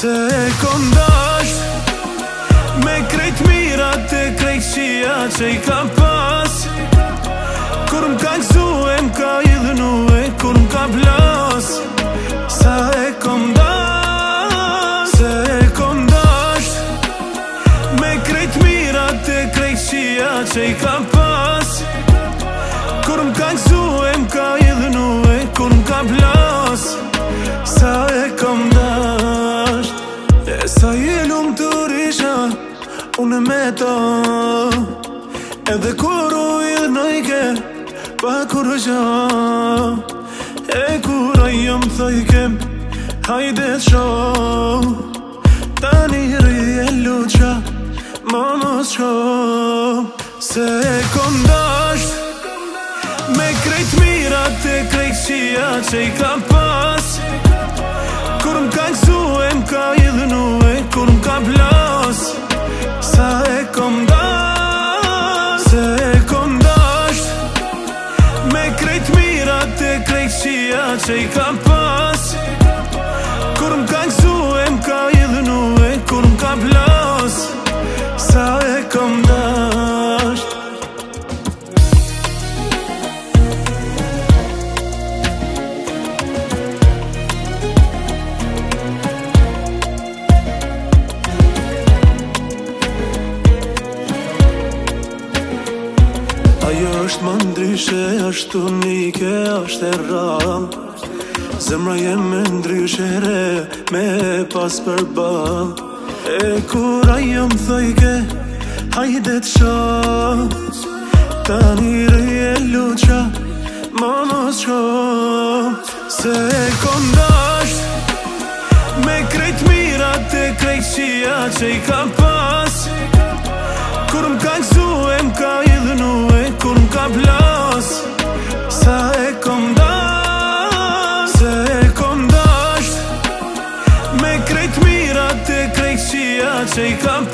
Se e kom dasht me krejt mirat e krejtësia që I ka pas. Kur m'ka gëzu e m'ka idhnu e kur m'ka plas. Sa e kom dasht, se e kom dasht me krejt mirat e krejtësia që I ka pas. Kur m'ka gëzu e m'ka idhnu e kur m'ka plas. Sa e kom dasht. E sa je lumë të risha unë me ta, edhe kur u idhnojke pa kur gja. E kur ajo m'thojke hajde t'sho, tani rije luqa ma mos qo. Se e kom dasht me krejt mirat e krejtësia që I ka pas. Kur m'ka gëzu e m'ka idhnu e kur m'ka plas. Sa e kom dasht, se e kom dasht me krejt mirat e krejtësia që I ka pas. Kur m'ka gëzu e m'ka idhnu e kur m'ka plas. Sa e kom dasht. Ajo është më ndryshe, ashtu nike, është e rrall. Zemra jem me ndryshe re, me pas për ball. E kur ajo m'thojke, hajde t'sho, tani rije luqa, ma mos qo. Se e kom dasht me krejt mirat e krejtësia që I ka pas. Kur m'ka gëzu e m'ka idhnu e kur m'ka plas. Sa e kom dasht, se e kom dasht me krejt mirat e krejtësia që I ka